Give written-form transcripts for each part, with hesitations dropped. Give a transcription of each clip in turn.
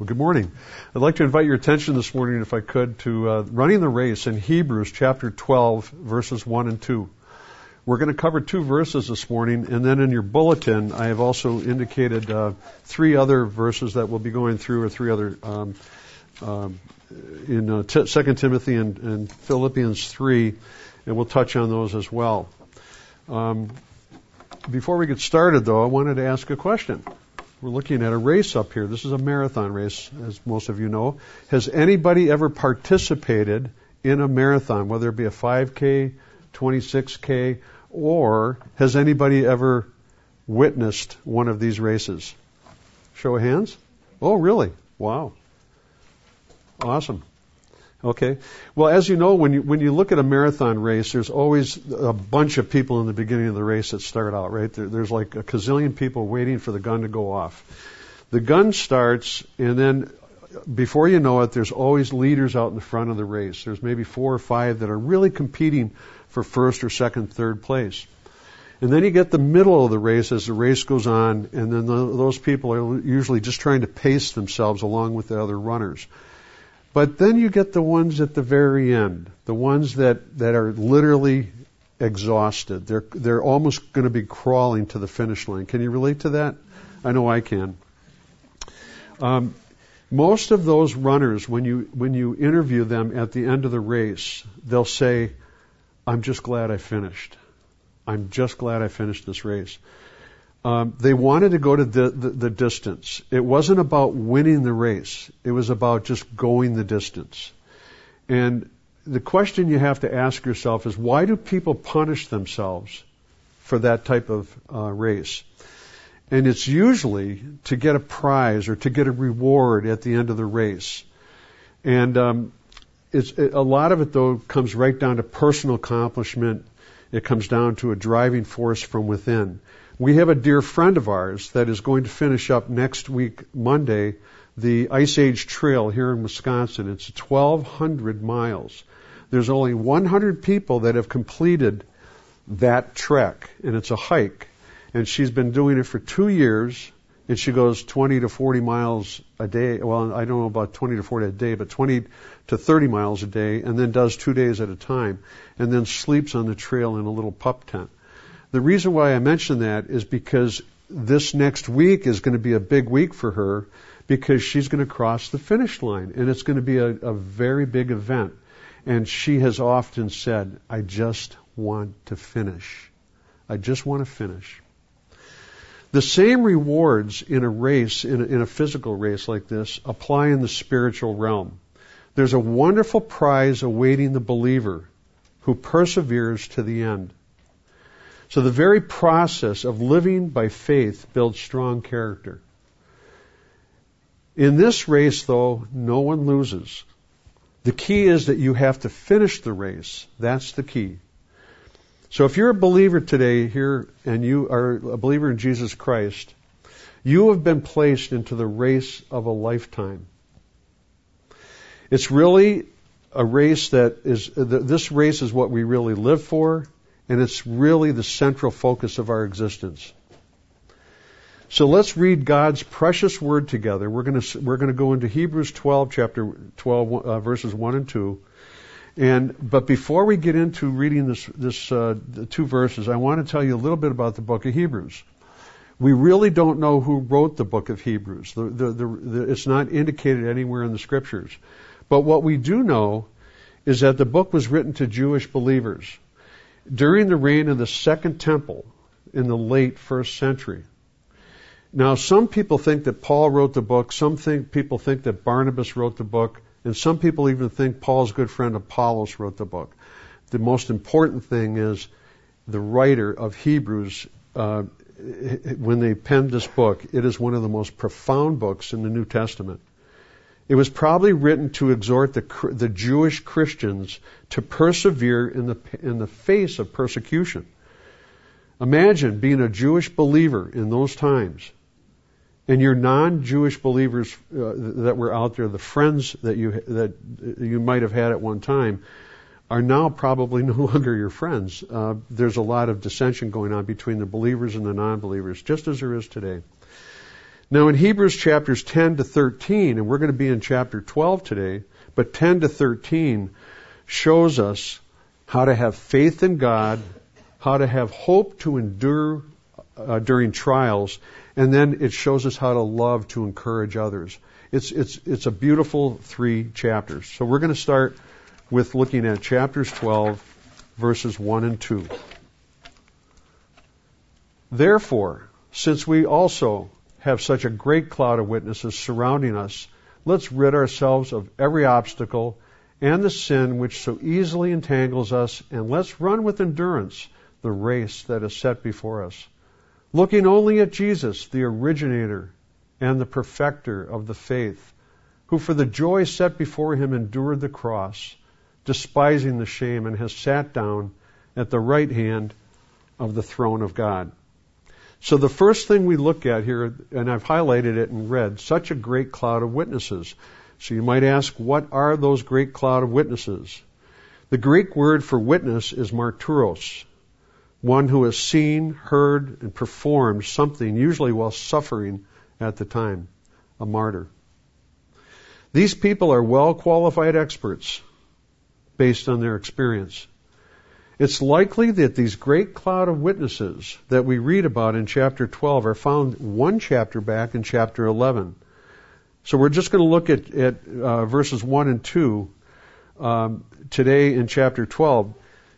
Well, good morning. I'd like to invite your attention this morning, if I could, to running the race in Hebrews chapter 12, verses 1 and 2. We're going to cover 2 verses this morning, and then in your bulletin, I have also indicated 3 other verses that we'll be going through, or 3 other in 2 Timothy and Philippians 3, and we'll touch on those as well. Before we get started, though, I wanted to ask a question. We're looking at a race up here. This is a marathon race, as most of you know. Has anybody ever participated in a marathon, whether it be a 5K, 26K, or has anybody ever witnessed one of these races? Show of hands? Oh, really? Wow. Awesome. Okay. Well, as you know, when you look at a marathon race, there's always a bunch of people in the beginning of the race that start out, right? There's like a gazillion people waiting for the gun to go off. The gun starts, and then before you know it, there's always leaders out in the front of the race. There's maybe 4 or 5 that are really competing for first or second, third place. And then you get the middle of the race as the race goes on, and then those people are usually just trying to pace themselves along with the other runners. But then you get the ones at the very end, the ones that are literally exhausted. They're almost going to be crawling to the finish line. Can you relate to that? I know I can. Most of those runners, when you interview them at the end of the race, they'll say, "I'm just glad I finished. I'm just glad I finished this race." They wanted to go to the distance. It wasn't about winning the race. It was about just going the distance. And the question you have to ask yourself is, why do people punish themselves for that type of race? And it's usually to get a prize or to get a reward at the end of the race. And a lot of it, though, comes right down to personal accomplishment. It comes down to a driving force from within. We have a dear friend of ours that is going to finish up next week, Monday, the Ice Age Trail here in Wisconsin. It's 1,200 miles. There's only 100 people that have completed that trek, and it's a hike. And she's been doing it for 2 years, and she goes 20 to 40 miles a day. Well, I don't know about 20 to 40 a day, but 20 to 30 miles a day, and then does 2 days at a time, and then sleeps on the trail in a little pup tent. The reason why I mention that is because this next week is going to be a big week for her, because she's going to cross the finish line, and it's going to be a very big event. And she has often said, "I just want to finish. I just want to finish." The same rewards in a race, in a physical race like this, apply in the spiritual realm. There's a wonderful prize awaiting the believer who perseveres to the end. So the very process of living by faith builds strong character. In this race, though, no one loses. The key is that you have to finish the race. That's the key. So if you're a believer today here, and you are a believer in Jesus Christ, you have been placed into the race of a lifetime. It's really a race this race is what we really live for, and it's really the central focus of our existence. So let's read God's precious word together. We're going to go into Hebrews 12, chapter 12, verses 1 and 2. But before we get into reading the 2 verses, I want to tell you a little bit about the book of Hebrews. We really don't know who wrote the book of Hebrews. It's not indicated anywhere in the Scriptures. But what we do know is that the book was written to Jewish believers during the reign of the Second Temple in the late 1st century. Now, some people think that Paul wrote the book. People think that Barnabas wrote the book. And some people even think Paul's good friend Apollos wrote the book. The most important thing is the writer of Hebrews, when they penned this book, it is one of the most profound books in the New Testament. It was probably written to exhort the Jewish Christians to persevere in the face of persecution. Imagine being a Jewish believer in those times, and your non-Jewish believers that were out there, the friends that you might have had at one time, are now probably no longer your friends. There's a lot of dissension going on between the believers and the non-believers, just as there is today. Now in Hebrews chapters 10 to 13, and we're going to be in chapter 12 today, but 10 to 13 shows us how to have faith in God, how to have hope to endure during trials, and then it shows us how to love to encourage others. It's a beautiful 3 chapters. So we're going to start with looking at chapters 12, verses 1 and 2. Therefore, since we also have such a great cloud of witnesses surrounding us, let's rid ourselves of every obstacle and the sin which so easily entangles us, and let's run with endurance the race that is set before us, looking only at Jesus, the originator and the perfecter of the faith, who for the joy set before him endured the cross, despising the shame, and has sat down at the right hand of the throne of God. So the first thing we look at here, and I've highlighted it in red, such a great cloud of witnesses. So you might ask, what are those great cloud of witnesses? The Greek word for witness is martyros, one who has seen, heard, and performed something, usually while suffering at the time, a martyr. These people are well-qualified experts based on their experience. It's likely that these great cloud of witnesses that we read about in chapter 12 are found one chapter back in chapter 11. So we're just going to look at verses 1 and 2 today in chapter 12.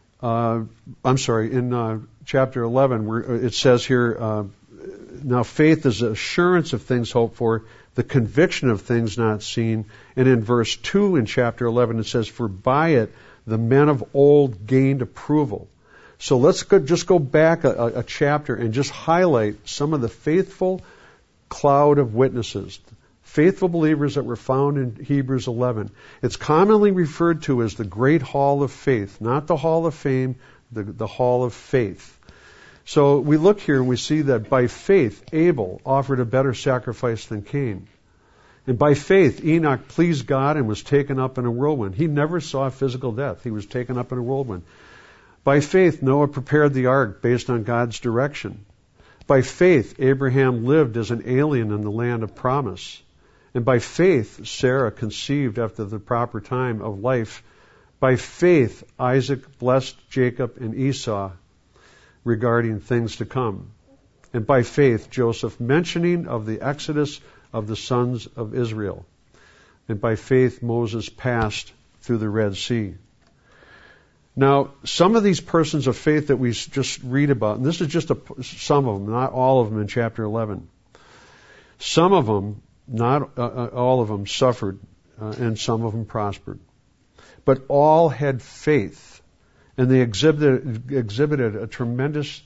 In chapter 11, where it says here, now faith is assurance of things hoped for, the conviction of things not seen. And in verse 2 in chapter 11, it says, for by it the men of old gained approval. So let's just go back a chapter and just highlight some of the faithful cloud of witnesses, faithful believers that were found in Hebrews 11. It's commonly referred to as the Great Hall of Faith, not the Hall of Fame, the Hall of Faith. So we look here and we see that by faith, Abel offered a better sacrifice than Cain. And by faith, Enoch pleased God and was taken up in a whirlwind. He never saw physical death. He was taken up in a whirlwind. By faith, Noah prepared the ark based on God's direction. By faith, Abraham lived as an alien in the land of promise. And by faith, Sarah conceived after the proper time of life. By faith, Isaac blessed Jacob and Esau regarding things to come. And by faith, Joseph, mentioning of the exodus of the sons of Israel. And by faith, Moses passed through the Red Sea. Now, some of these persons of faith that we just read about, and this is just some of them, not all of them in chapter 11. Some of them, not all of them, suffered, and some of them prospered. But all had faith, and they exhibited a tremendous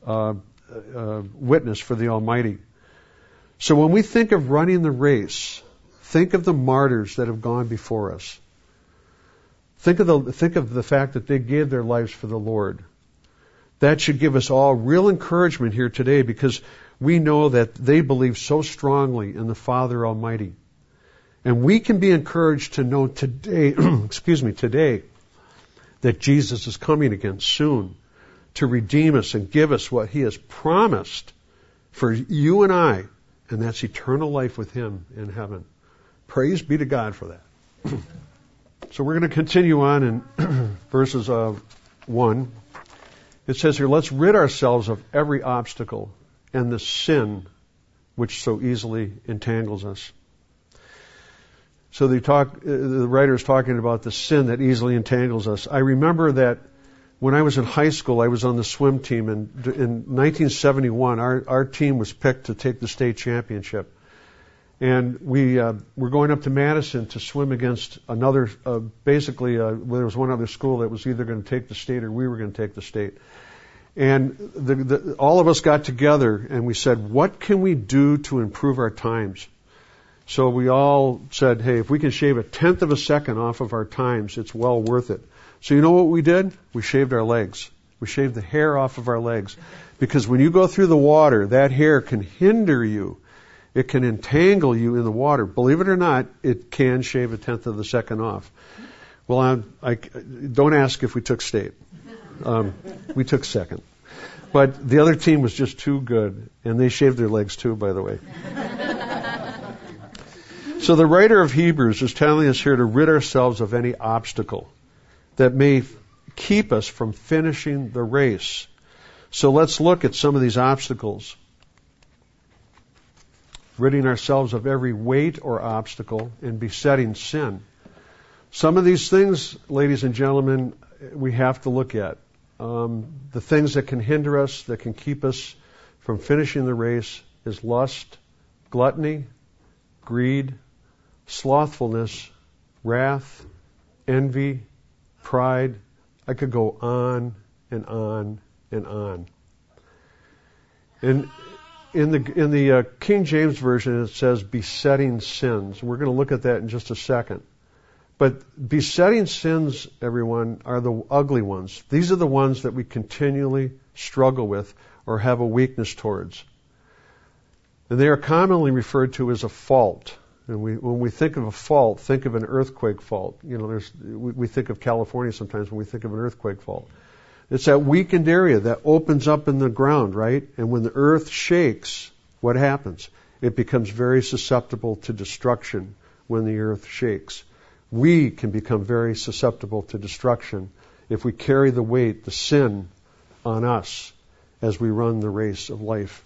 witness for the Almighty. So when we think of running the race, think of the martyrs that have gone before us. Think of the fact that they gave their lives for the Lord. That should give us all real encouragement here today, because we know that they believe so strongly in the Father Almighty. And we can be encouraged to know today, today, that Jesus is coming again soon to redeem us and give us what He has promised for you and I, and that's eternal life with Him in heaven. Praise be to God for that. So we're going to continue on in verses 1. It says here, let's rid ourselves of every obstacle and the sin which so easily entangles us. So the writer is talking about the sin that easily entangles us. I remember that when I was in high school, I was on the swim team, and in 1971, our team was picked to take the state championship. And we were going up to Madison to swim against another, there was one other school that was either going to take the state or we were going to take the state. And all of us got together and we said, what can we do to improve our times? So we all said, hey, if we can shave 1/10 of a second off of our times, it's well worth it. So you know what we did? We shaved our legs. We shaved the hair off of our legs. Because when you go through the water, that hair can hinder you. It can entangle you in the water. Believe it or not, it can shave 1/10 of a second off. Well, I don't ask if we took state. We took second. But the other team was just too good, and they shaved their legs too, by the way. So the writer of Hebrews is telling us here to rid ourselves of any obstacle that may keep us from finishing the race. So let's look at some of these obstacles. Ridding ourselves of every weight or obstacle and besetting sin. Some of these things, ladies and gentlemen, we have to look at. The things that can hinder us, that can keep us from finishing the race, is lust, gluttony, greed, slothfulness, wrath, envy, pride. I could go on and on and on. And in the King James Version, it says besetting sins. We're going to look at that in just a second. But besetting sins, everyone, are the ugly ones. These are the ones that we continually struggle with or have a weakness towards. And they are commonly referred to as a fault. And when we think of a fault, think of an earthquake fault. You know, we think of California sometimes when we think of an earthquake fault. It's that weakened area that opens up in the ground, right? And when the earth shakes, what happens? It becomes very susceptible to destruction when the earth shakes. We can become very susceptible to destruction if we carry the weight, the sin, on us as we run the race of life.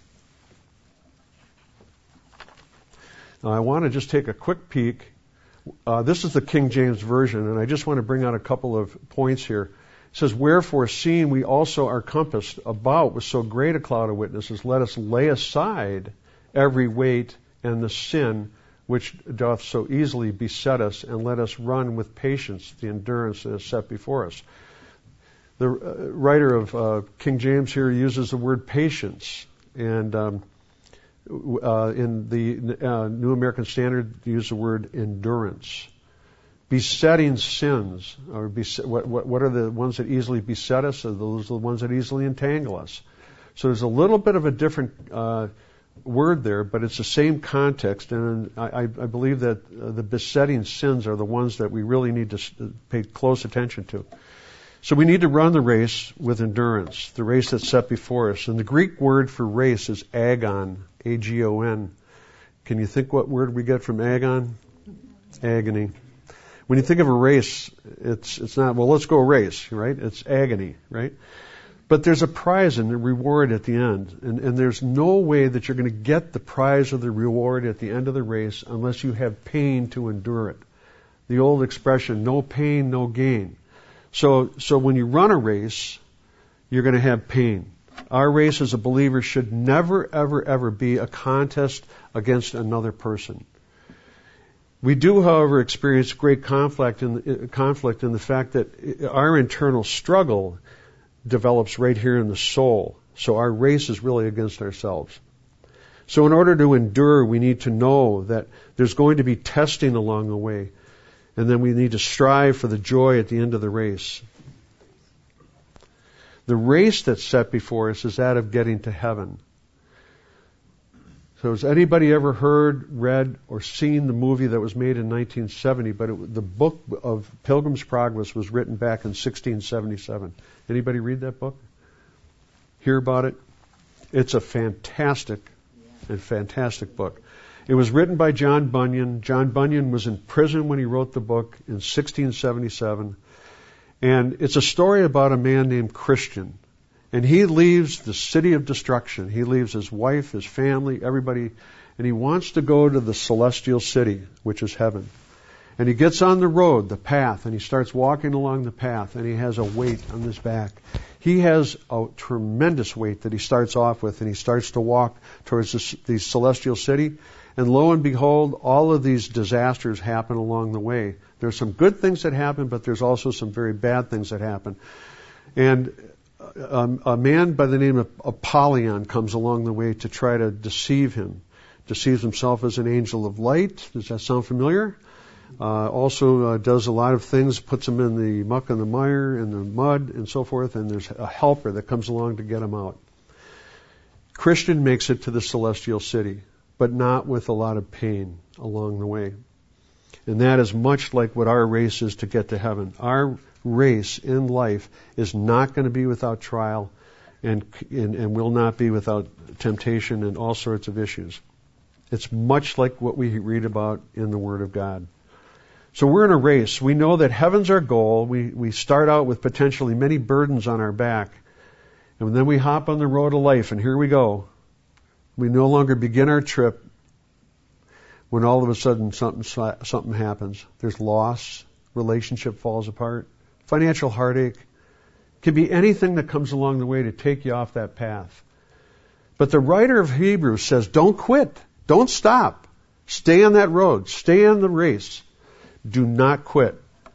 Now, I want to just take a quick peek. This is the King James Version, and I just want to bring out a couple of points here. It says, "Wherefore, seeing we also are compassed about with so great a cloud of witnesses, let us lay aside every weight and the sin which doth so easily beset us, and let us run with patience the endurance that is set before us." The writer of King James here uses the word patience, and in the New American Standard, use the word endurance. Besetting sins, or what are the ones that easily beset us? Those are the ones that easily entangle us. So there's a little bit of a different word there, but it's the same context, and I believe that the besetting sins are the ones that we really need to pay close attention to. So we need to run the race with endurance, the race that's set before us. And the Greek word for race is agon, A-G-O-N. Can you think what word we get from agon? Agony. When you think of a race, it's not, well, let's go race, right? It's agony, right? But there's a prize and a reward at the end. And there's no way that you're going to get the prize or the reward at the end of the race unless you have pain to endure it. The old expression, no pain, no gain. So when you run a race, you're going to have pain. Our race as a believer should never, ever, ever be a contest against another person. We do, however, experience great conflict in the fact that our internal struggle develops right here in the soul. So our race is really against ourselves. So in order to endure, we need to know that there's going to be testing along the way. And then we need to strive for the joy at the end of the race. The race that's set before us is that of getting to heaven. So has anybody ever heard, read, or seen the movie that was made in 1970? But the book of Pilgrim's Progress was written back in 1677. Anybody read that book? Hear about it? It's a fantastic book. It was written by John Bunyan. John Bunyan was in prison when he wrote the book in 1677. And it's a story about a man named Christian. And he leaves the city of destruction. He leaves his wife, his family, everybody, and he wants to go to the celestial city, which is heaven. And he gets on the road, the path, and he starts walking along the path, and he has a weight on his back. He has a tremendous weight that he starts off with, and he starts to walk towards the celestial city. And lo and behold, all of these disasters happen along the way. There's some good things that happen, but there's also some very bad things that happen. And a man by the name of Apollyon comes along the way to try to deceive him. Deceives himself as an angel of light. Does that sound familiar? Also does a lot of things, puts him in the muck and the mire and the mud and so forth, and there's a helper that comes along to get him out. Christian makes it to the celestial city, but not with a lot of pain along the way. And that is much like what our race is to get to heaven. Our race in life is not going to be without trial and will not be without temptation and all sorts of issues. It's much like what we read about in the Word of God. So we're in a race. We know that heaven's our goal. We start out with potentially many burdens on our back. And then we hop on the road of life, and here we go. We no longer begin our trip when all of a sudden something happens. There's loss, relationship falls apart, financial heartache. It can be anything that comes along the way to take you off that path. But the writer of Hebrews says, don't quit. Don't stop. Stay on that road. Stay on the race. Do not quit.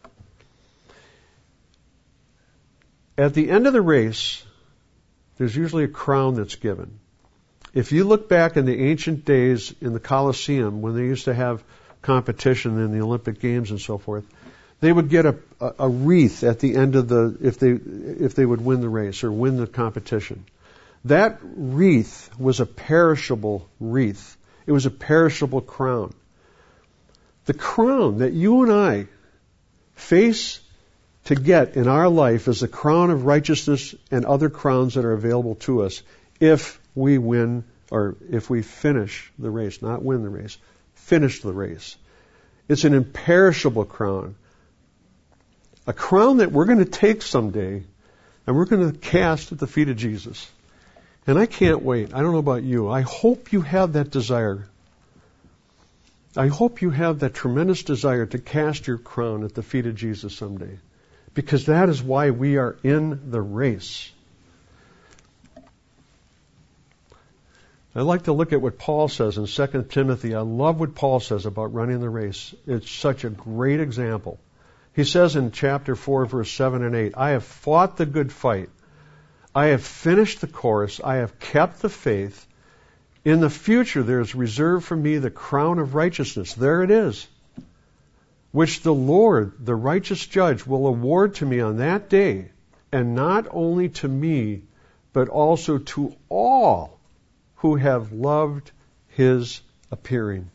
At the end of the race, there's usually a crown that's given. If you look back in the ancient days in the Colosseum, when they used to have competition in the Olympic Games and so forth, they would get a wreath at the end of if they would win the race or win the competition. That wreath was a perishable wreath. It was a perishable crown. The crown that you and I face to get in our life is the crown of righteousness and other crowns that are available to us if we win or if we finish the race, not win the race, finish the race. It's an imperishable crown. A crown that we're going to take someday and we're going to cast at the feet of Jesus. And I can't wait. I don't know about you. I hope you have that desire. I hope you have that tremendous desire to cast your crown at the feet of Jesus someday. Because that is why we are in the race. I like to look at what Paul says in 2 Timothy. I love what Paul says about running the race. It's such a great example. He says in chapter 4, verse 7 and 8, I have fought the good fight. I have finished the course. I have kept the faith. In the future there is reserved for me the crown of righteousness. There it is. Which the Lord, the righteous judge, will award to me on that day. And not only to me, but also to all who have loved His appearing.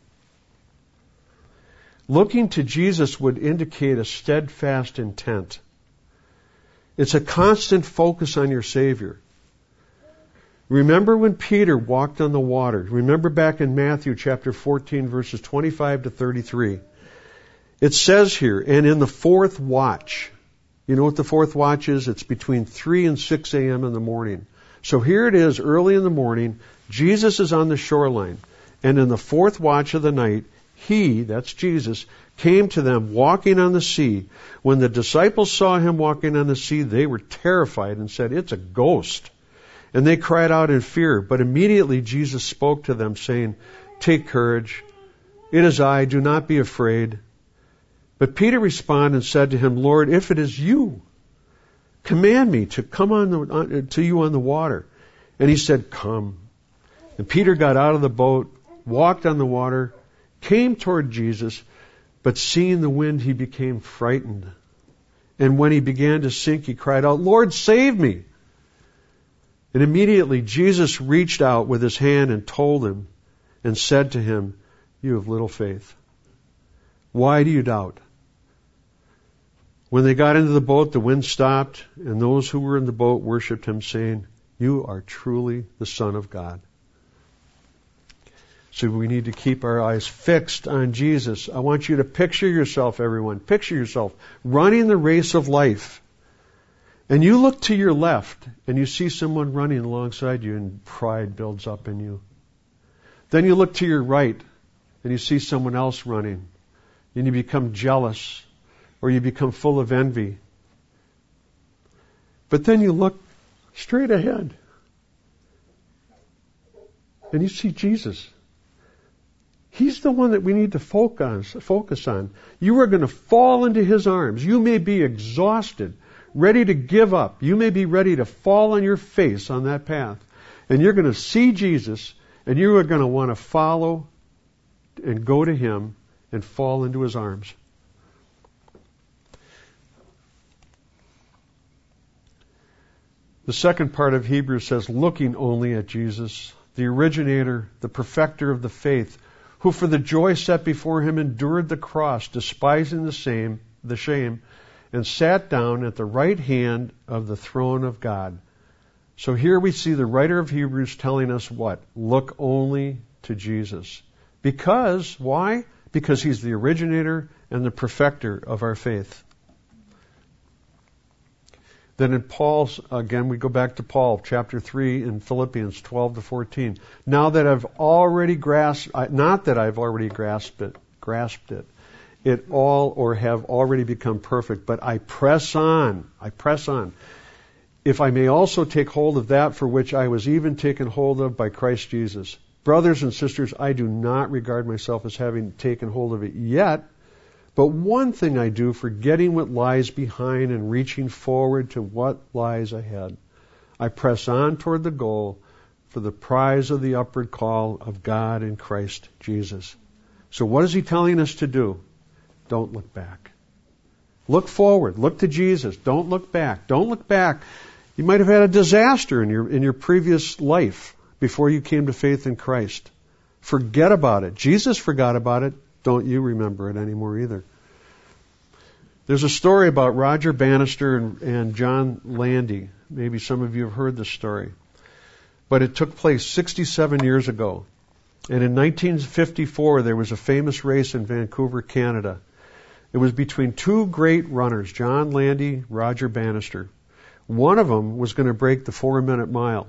Looking to Jesus would indicate a steadfast intent. It's a constant focus on your Savior. Remember when Peter walked on the water. Remember back in Matthew chapter 14, verses 25 to 33. It says here, and in the fourth watch. You know what the fourth watch is? It's between 3 and 6 a.m. in the morning. So here it is, early in the morning. Jesus is on the shoreline. And in the fourth watch of the night, He, that's Jesus, came to them walking on the sea. When the disciples saw Him walking on the sea, they were terrified and said, it's a ghost. And they cried out in fear. But immediately Jesus spoke to them, saying, take courage. It is I. Do not be afraid. But Peter responded and said to Him, Lord, if it is You, command me to come to You on the water. And He said, come. And Peter got out of the boat, walked on the water, came toward Jesus, but seeing the wind, he became frightened. And when he began to sink, he cried out, Lord, save me. And immediately Jesus reached out with His hand and told him and said to him, you have little faith. Why do you doubt? When they got into the boat, the wind stopped, and those who were in the boat worshipped Him, saying, you are truly the Son of God. So we need to keep our eyes fixed on Jesus. I want you to picture yourself, everyone. Picture yourself running the race of life. And you look to your left and you see someone running alongside you and pride builds up in you. Then you look to your right and you see someone else running and you become jealous or you become full of envy. But then you look straight ahead and you see Jesus. He's the one that we need to focus on. You are going to fall into His arms. You may be exhausted, ready to give up. You may be ready to fall on your face on that path. And you're going to see Jesus, and you are going to want to follow and go to Him and fall into His arms. The second part of Hebrews says, looking only at Jesus, the originator, the perfecter of the faith, who for the joy set before Him endured the cross, despising the shame, and sat down at the right hand of the throne of God. So here we see the writer of Hebrews telling us what? Look only to Jesus. Because, why? Because He's the originator and the perfecter of our faith. Then in Paul's, again, we go back to Paul, chapter 3 in Philippians 12 to 14. Now that I've already grasped, not that I've already grasped it all or have already become perfect, but I press on. If I may also take hold of that for which I was even taken hold of by Christ Jesus. Brothers and sisters, I do not regard myself as having taken hold of it yet, but one thing I do, forgetting what lies behind and reaching forward to what lies ahead. I press on toward the goal for the prize of the upward call of God in Christ Jesus. So what is He telling us to do? Don't look back. Look forward. Look to Jesus. Don't look back. Don't look back. You might have had a disaster in your previous life before you came to faith in Christ. Forget about it. Jesus forgot about it. Don't you remember it anymore either. There's a story about Roger Bannister and John Landy. Maybe some of you have heard this story. But it took place 67 years ago. And in 1954, there was a famous race in Vancouver, Canada. It was between two great runners, John Landy, Roger Bannister. One of them was going to break the 4-minute mile.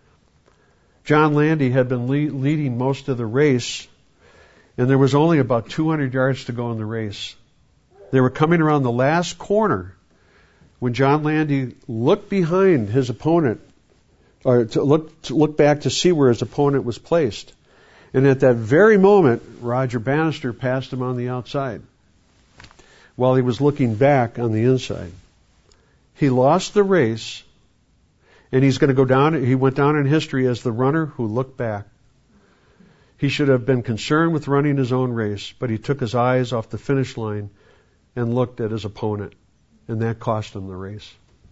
John Landy had been leading most of the race, and there was only about 200 yards to go in the race. They were coming around the last corner when John Landy looked behind his opponent, or to look back to see where his opponent was placed. And at that very moment, Roger Bannister passed him on the outside while he was looking back on the inside. He lost the race, and he's going to go down. He went down in history as the runner who looked back. He should have been concerned with running his own race, but he took his eyes off the finish line and looked at his opponent, and that cost him the race.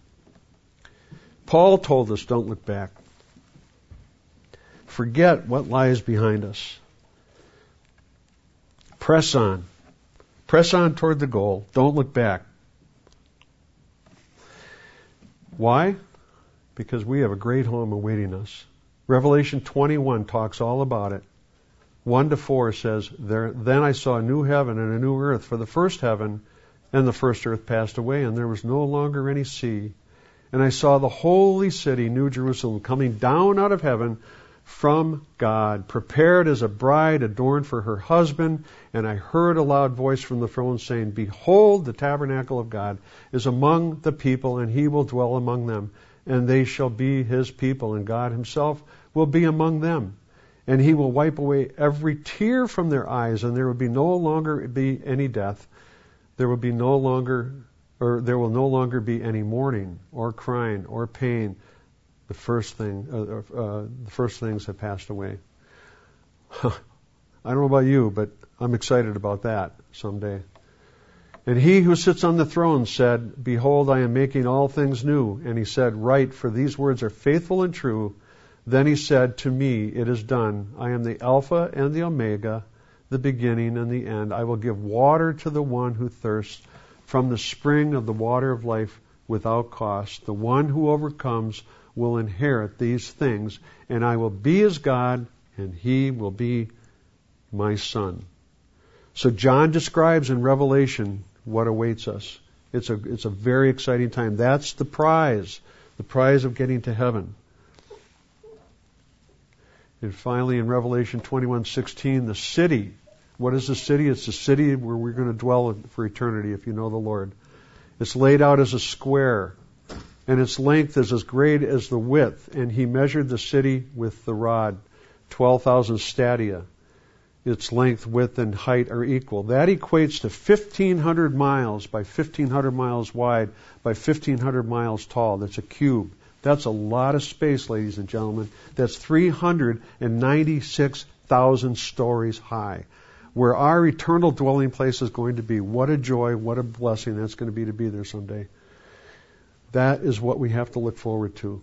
Paul told us, don't look back. Forget what lies behind us. Press on. Press on toward the goal. Don't look back. Why? Because we have a great home awaiting us. Revelation 21 talks all about it. 1-4 says, Then I saw a new heaven and a new earth, for the first heaven and the first earth passed away, and there was no longer any sea. And I saw the holy city, New Jerusalem, coming down out of heaven from God, prepared as a bride adorned for her husband. And I heard a loud voice from the throne saying, Behold, the tabernacle of God is among the people, and He will dwell among them. And they shall be His people, and God Himself will be among them. And He will wipe away every tear from their eyes, and there will no longer be any death. There will no longer be any mourning or crying or pain. The first things have passed away. I don't know about you, but I'm excited about that someday. And He who sits on the throne said, Behold, I am making all things new. And He said, Write, for these words are faithful and true. Then He said to me, It is done. I am the Alpha and the Omega, the beginning and the end. I will give water to the one who thirsts from the spring of the water of life without cost. The one who overcomes will inherit these things, and I will be his God, and he will be my son. So John describes in Revelation what awaits us. It's a very exciting time. That's the prize of getting to heaven. And finally, in Revelation 21:16, the city. What is the city? It's the city where we're going to dwell for eternity if you know the Lord. It's laid out as a square, and its length is as great as the width. And He measured the city with the rod, 12,000 stadia. Its length, width, and height are equal. That equates to 1,500 miles by 1,500 miles wide by 1,500 miles tall. That's a cube. That's a lot of space, ladies and gentlemen. That's 396,000 stories high. Where our eternal dwelling place is going to be. What a joy, what a blessing that's going to be there someday. That is what we have to look forward to.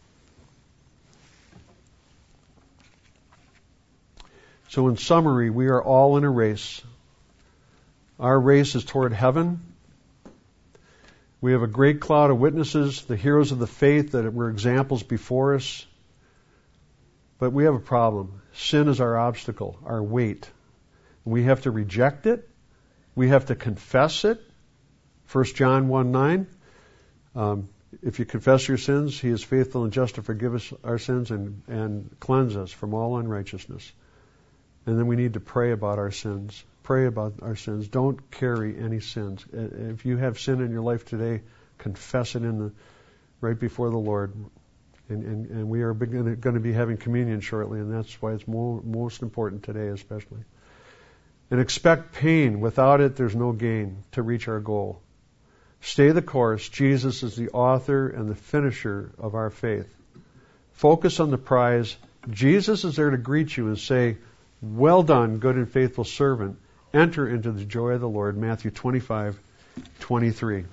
So in summary, we are all in a race. Our race is toward heaven. We have a great cloud of witnesses, the heroes of the faith that were examples before us. But we have a problem. Sin is our obstacle, our weight. We have to reject it. We have to confess it. 1 John 1:9. If you confess your sins, He is faithful and just to forgive us our sins and cleanse us from all unrighteousness. And then we need to pray about our sins. Pray about our sins. Don't carry any sins. If you have sin in your life today, confess it right before the Lord. And we are going to be having communion shortly, and that's why it's most important today especially. And expect pain. Without it, there's no gain to reach our goal. Stay the course. Jesus is the author and the finisher of our faith. Focus on the prize. Jesus is there to greet you and say, "Well done, good and faithful servant. Enter into the joy of the Lord." Matthew 25:23.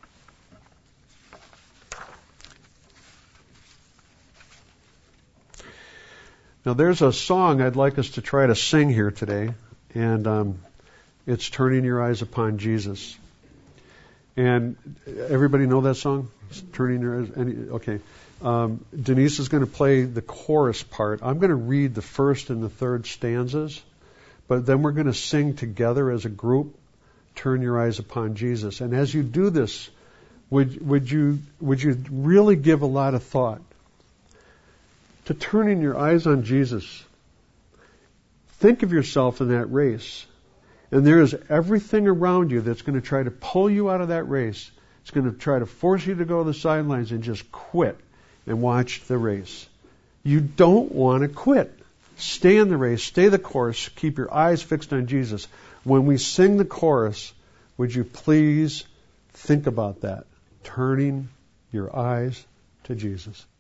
Now there's a song I'd like us to try to sing here today, and it's "Turning Your Eyes Upon Jesus." And everybody know that song? Turning Your Eyes. Okay. Denise is going to play the chorus part. I'm going to read the first and the third stanzas, but then we're going to sing together as a group, "Turn Your Eyes Upon Jesus." And as you do this, would you really give a lot of thought to turning your eyes on Jesus? Think of yourself in that race. And there is everything around you that's going to try to pull you out of that race. It's going to try to force you to go to the sidelines and just quit and watch the race. You don't want to quit. Stay in the race. Stay the course. Keep your eyes fixed on Jesus. When we sing the chorus, would you please think about that? Turning your eyes to Jesus.